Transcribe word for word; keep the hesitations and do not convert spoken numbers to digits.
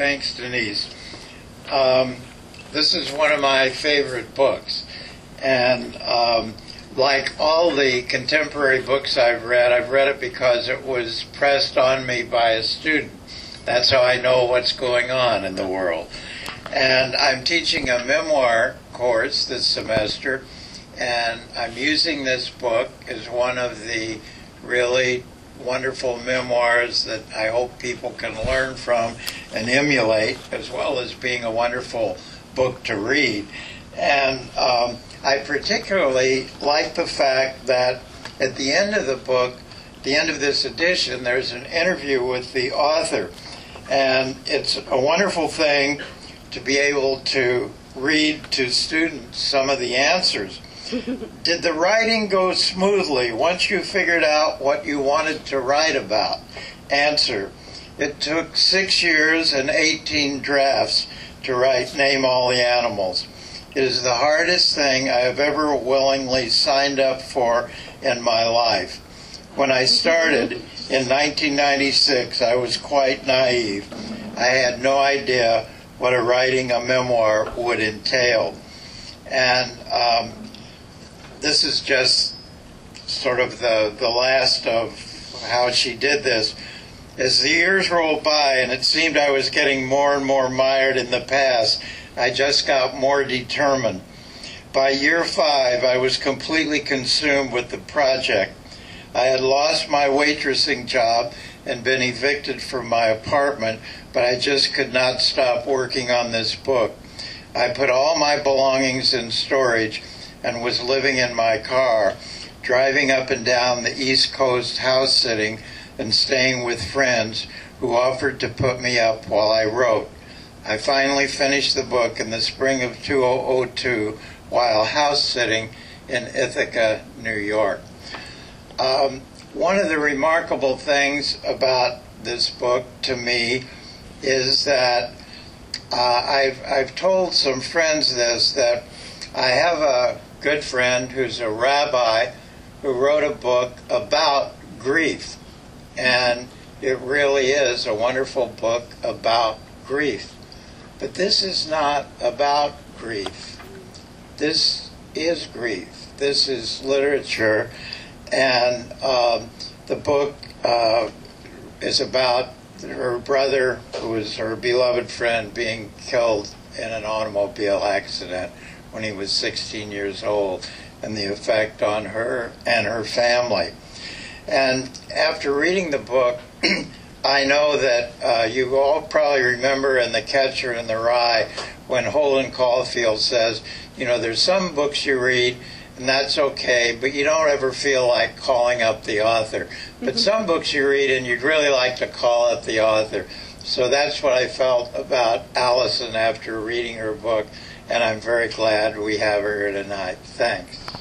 Thanks, Denise. Um, this is one of my favorite books. And um, like all the contemporary books I've read, I've read it because it was pressed on me by a student. That's how I know what's going on in the world. And I'm teaching a memoir course this semester, and I'm using this book as one of the really wonderful memoirs that I hope people can learn from and emulate, as well as being a wonderful book to read. And um, I particularly like the fact that at the end of the book, the end of this edition, there's an interview with the author. And it's a wonderful thing to be able to read to students some of the answers. Did the writing go smoothly once you figured out what you wanted to write about? Answer: it took six years and eighteen drafts to write Name All the Animals. It is the hardest thing I have ever willingly signed up for in my life. When I started in nineteen ninety-six, I was quite naive. I had no idea what a writing a memoir would entail. And um, this is just sort of the, the last of how she did this. As the years rolled by and it seemed I was getting more and more mired in the past, I just got more determined. By year five, I was completely consumed with the project. I had lost my waitressing job and been evicted from my apartment, but I just could not stop working on this book. I put all my belongings in storage and was living in my car, driving up and down the East Coast house sitting and staying with friends who offered to put me up while I wrote. I finally finished the book in the spring of two thousand two while house sitting in Ithaca, New York. Um, one of the remarkable things about this book to me is that uh, I've, I've told some friends this, that I have a good friend who's a rabbi who wrote a book about grief. And it really is a wonderful book about grief. But this is not about grief. This is grief. This is literature. And um, the book uh, is about her brother, who was her beloved friend, being killed in an automobile accident when he was sixteen years old, and the effect on her and her family. And after reading the book, I know that uh, you all probably remember in The Catcher in the Rye when Holden Caulfield says, you know, there's some books you read, and that's okay, but you don't ever feel like calling up the author. But some books you read, and you'd really like to call up the author. So that's what I felt about Allison after reading her book, and I'm very glad we have her here tonight. Thanks.